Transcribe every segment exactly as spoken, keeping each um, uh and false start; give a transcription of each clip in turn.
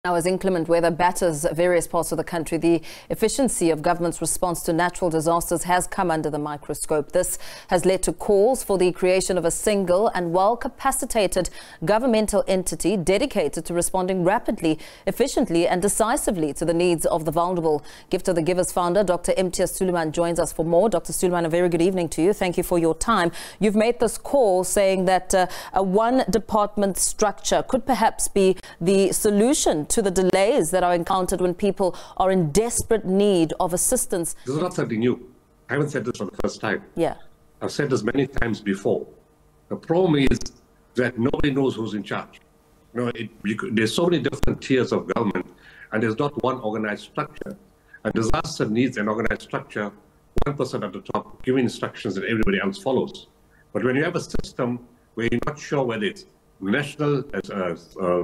Now, as inclement weather batters various parts of the country, the efficiency of government's response to natural disasters has come under the microscope. This has led to calls for the creation of a single and well-capacitated governmental entity dedicated to responding rapidly, efficiently and decisively to the needs of the vulnerable. Gift of the Givers founder, Doctor Imtiaz Sooliman, joins us for more. Doctor Sooliman, a very good evening to you. Thank you for your time. You've made this call saying that uh, a one-department structure could perhaps be the solution to the delays that are encountered when people are in desperate need of assistance. This is not something new. I haven't said this for the first time. Yeah. I've said this many times before. The problem is that nobody knows who's in charge. You know, it, you could, there's so many different tiers of government, and there's not one organized structure. A disaster needs an organized structure, one person at the top giving instructions that everybody else follows. But when you have a system where you're not sure whether it's national, as uh, uh,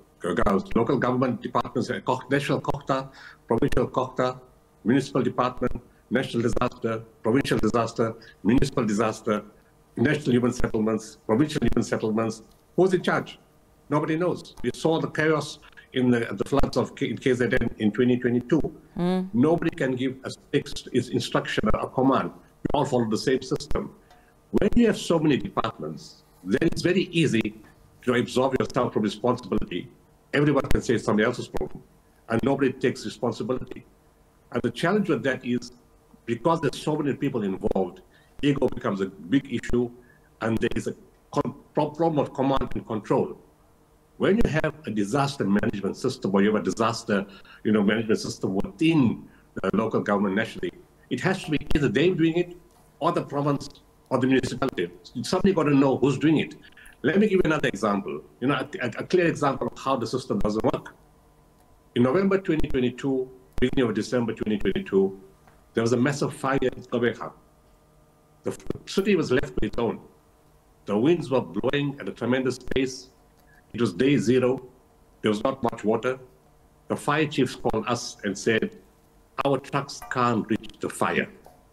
local government departments, national Kokta, provincial Kokta, municipal department, national disaster, provincial disaster, municipal disaster, national human settlements, provincial human settlements. Who's in charge? Nobody knows. We saw the chaos in the, the floods of K in K Z N in twenty twenty-two. Mm. Nobody can give a fixed instruction or a command. We all follow the same system. When you have so many departments, then it's very easy to absorb yourself from responsibility. Everyone can say it's somebody else's problem, and nobody takes responsibility. And the challenge with that is, because there's so many people involved, ego becomes a big issue, and there is a problem of command and control. When you have a disaster management system, or you have a disaster you know, management system within the local government nationally, it has to be either they doing it, or the province, or the municipality. Somebody got to know who's doing it. Let me give you another example, you know, a, a clear example of how the system doesn't work. In November twenty twenty-two, beginning of December twenty twenty-two, there was a massive fire in Gqeberha. The city was left with its own. The winds were blowing at a tremendous pace. It was day zero. There was not much water. The fire chiefs called us and said, our trucks can't reach the fire.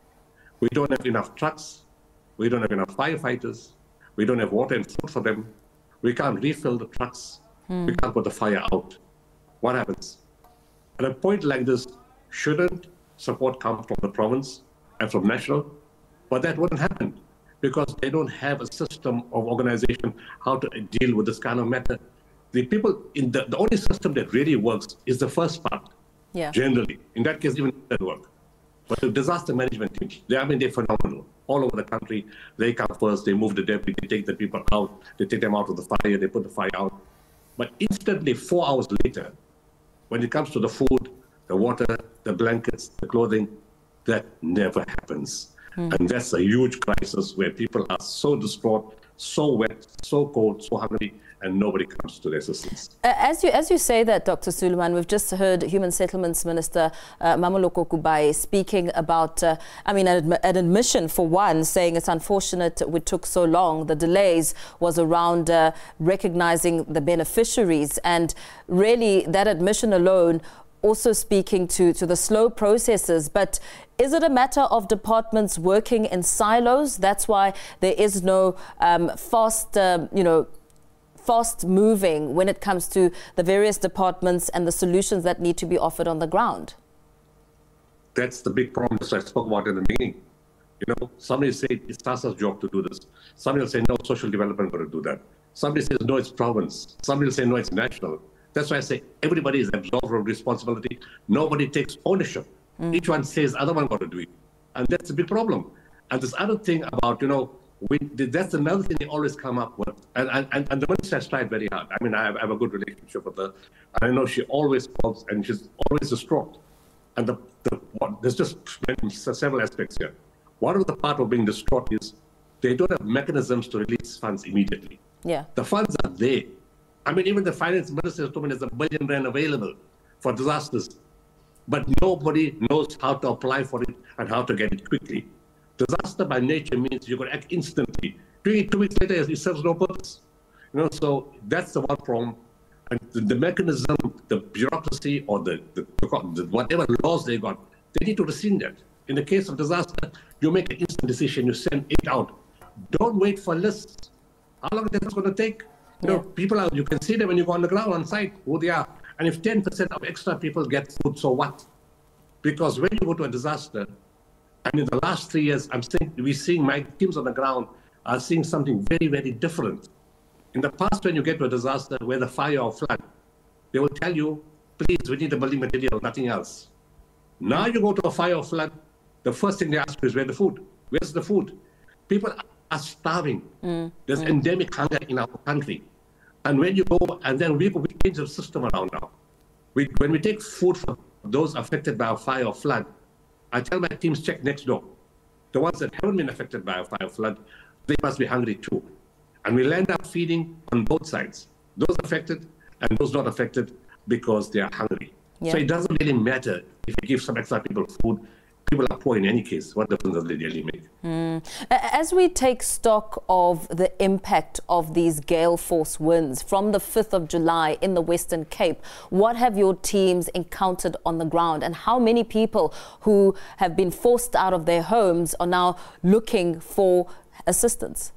We don't have enough trucks. We don't have enough firefighters. We don't have water and food for them. We can't refill the trucks. Hmm. We can't put the fire out. What happens? At a point like this, shouldn't support come from the province and from national? But that wouldn't happen because they don't have a system of organization how to deal with this kind of matter. The people in the, the only system that really works is the first part, yeah. Generally. In that case, even that work. But the disaster management teams, they, I mean, they're phenomenal. All over the country, they come first, they move the debris, they take the people out, they take them out of the fire, they put the fire out. But instantly, four hours later, when it comes to the food, the water, the blankets, the clothing, that never happens. Mm. And that's a huge crisis where people are so distraught, so wet, so cold, so hungry, and nobody comes to their assistance. Uh, as you as you say that, Doctor Sooliman, we've just heard Human Settlements Minister uh, Mamoloko Kubayi speaking about, uh, I mean, an, an admission for one, saying it's unfortunate we took so long. The delays was around uh, recognizing the beneficiaries, and really that admission alone also speaking to, to the slow processes. But is it a matter of departments working in silos? That's why there is no um, fast, uh, you know, fast moving when it comes to the various departments and the solutions that need to be offered on the ground? That's the big problem that I spoke about in the beginning. You know, somebody say it's SASSA's job to do this. Somebody will say, no, social development got to do that. Somebody says, no, it's province. Somebody will say, no, it's national. That's why I say everybody is absolved of responsibility. Nobody takes ownership. Mm. Each one says, other one got to do it. And that's a big problem. And this other thing about, you know, we, that's another thing they always come up with. And, and, and the minister has tried very hard. I mean, I have, I have a good relationship with her. I know she always calls and she's always distraught. And the, the, what, there's just several aspects here. One of the part of being distraught is they don't have mechanisms to release funds immediately. Yeah. The funds are there. I mean, even the finance minister told me there's a billion rand available for disasters, but nobody knows how to apply for it and how to get it quickly. Disaster by nature means you've got to act instantly. Doing it two weeks later, it serves no purpose. You know, so that's the one problem. And the, the mechanism, the bureaucracy, or the, the, the whatever laws they got, they need to rescind that. In the case of disaster, you make an instant decision, you send it out. Don't wait for lists. How long is that going to take? You know, yeah. people are, you can see them when you go on the ground on site, who they are. And if ten percent of extra people get food, so what? Because when you go to a disaster, and in the last three years, I'm saying, we're seeing my teams on the ground are seeing something very, very different. In the past, when you get to a disaster, whether fire or flood, they will tell you, please, we need the building material, nothing else. Now you go to a fire or flood, the first thing they ask you is, where's the food? Where's the food? People are starving. Mm. There's mm. endemic hunger in our country. And when you go, and then we, we change the system around now. We, when we take food for those affected by a fire or flood, I tell my teams, check next door. The ones that haven't been affected by a fire or flood, they must be hungry too. And we'll end up feeding on both sides, those affected and those not affected because they are hungry. Yeah. So it doesn't really matter if you give some extra people food. People are poor in any case. What difference does it really make? Mm. As we take stock of the impact of these gale force winds from the fifth of July in the Western Cape, what have your teams encountered on the ground, and how many people who have been forced out of their homes are now looking for assistance?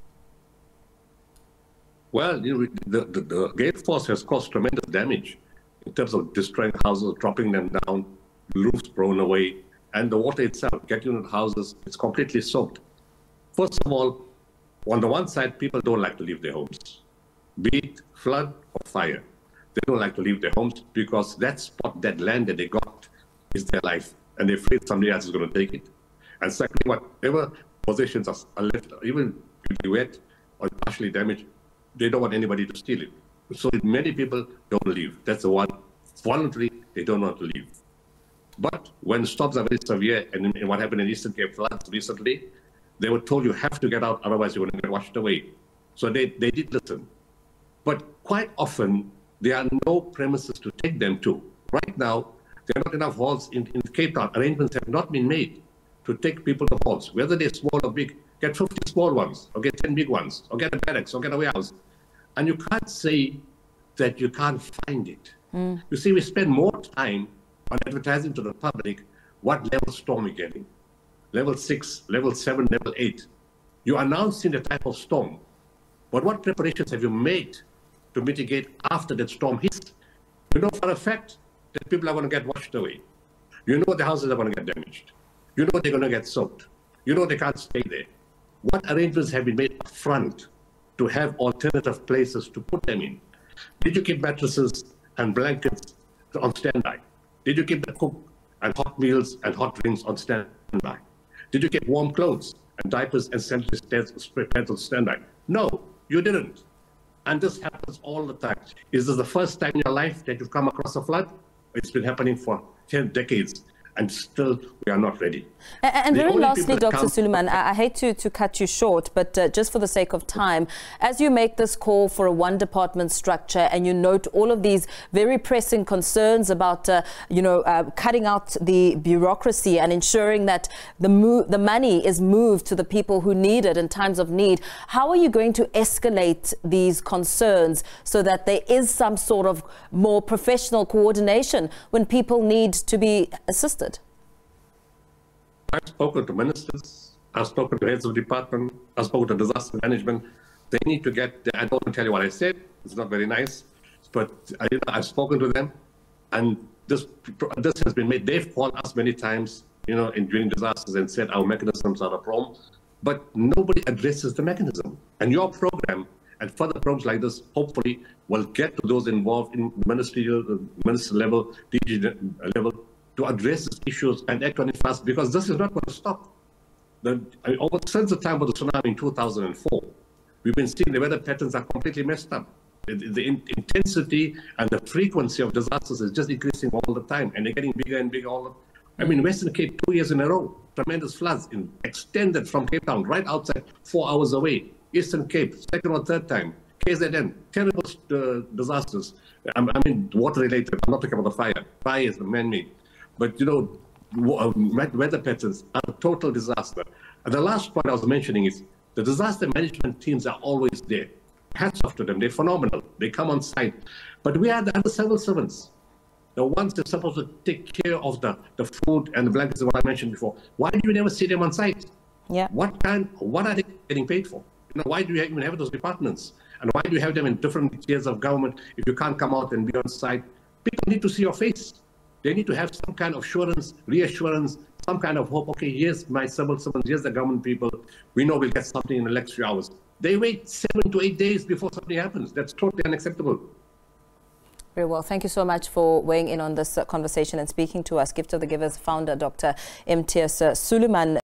Well, you know, the, the, the gale force has caused tremendous damage in terms of destroying houses, dropping them down, roofs blown away, and the water itself, getting into houses, it's completely soaked. First of all, on the one side, people don't like to leave their homes, be it flood or fire. They don't like to leave their homes because that spot, that land that they got is their life, and they're afraid somebody else is going to take it. And secondly, whatever possessions are, are left, even if they're wet or partially damaged, they don't want anybody to steal it. So many people don't leave. That's the one. Voluntarily, they don't want to leave. But when storms are very severe, and in what happened in Eastern Cape floods recently, they were told you have to get out, otherwise you're going to get washed away. So they, they did listen. But quite often, there are no premises to take them to. Right now, there are not enough halls in, in Cape Town. Arrangements have not been made to take people to halls, whether they're small or big. Get fifty small ones, or get ten big ones, or get a barracks, or get a warehouse. And you can't say that you can't find it. Mm. You see, we spend more time on advertising to the public what level storm we're getting. Level six, level seven, level eight. You're announcing the type of storm. But what preparations have you made to mitigate after that storm hits? You know for a fact that people are going to get washed away. You know the houses are going to get damaged. You know they're going to get soaked. You know they can't stay there. What arrangements have been made up front to have alternative places to put them in? Did you keep mattresses and blankets on standby? Did you keep the cook and hot meals and hot drinks on standby? Did you keep warm clothes and diapers and sanitary pads on standby? No, you didn't. And this happens all the time. Is this the first time in your life that you've come across a flood? It's been happening for ten decades. And still, we are not ready. And, and very lastly, Doctor Suleiman, I, I hate to, to cut you short, but uh, just for the sake of time, as you make this call for a one-department structure and you note all of these very pressing concerns about, uh, you know, uh, cutting out the bureaucracy and ensuring that the, mo the money is moved to the people who need it in times of need, how are you going to escalate these concerns so that there is some sort of more professional coordination when people need to be assisted? I've spoken to ministers, I've spoken to heads of department, I've spoken to disaster management. They need to get, I don't want to tell you what I said, it's not very nice, but I, I've spoken to them, and this this has been made. They've called us many times, you know, in during disasters and said our mechanisms are a problem, but nobody addresses the mechanism. And your program and further programs like this, hopefully, will get to those involved in ministerial, minister level, D G level, to address these issues and act on it fast, because this is not going to stop. The, I mean, over, since the time of the tsunami in two thousand four, we've been seeing the weather patterns are completely messed up. The, the in, intensity and the frequency of disasters is just increasing all the time, and they're getting bigger and bigger all the time. I mean, Western Cape, two years in a row, tremendous floods in, extended from Cape Town, right outside, four hours away. Eastern Cape, second or third time. K Z N, terrible uh, disasters. I, I mean, water-related. I'm not talking about the fire. Fire is man-made. But, you know, weather patterns are a total disaster. And the last point I was mentioning is the disaster management teams are always there. Hats off to them. They're phenomenal. They come on site. But we are the other civil servants, the ones that are supposed to take care of the, the food and the blankets, what I mentioned before. Why do you never see them on site? Yeah. What kind, what are they getting paid for? You know, why do you even have those departments? And why do you have them in different tiers of government if you can't come out and be on site People need to see your face. They need to have some kind of assurance, reassurance, some kind of hope. Okay, here's my civil servants, here's the government people. We know we'll get something in the next few hours. They wait seven to eight days before something happens. That's totally unacceptable. Very well. Thank you so much for weighing in on this uh, conversation and speaking to us. Gift of the Givers founder, Doctor Imtiaz Sooliman.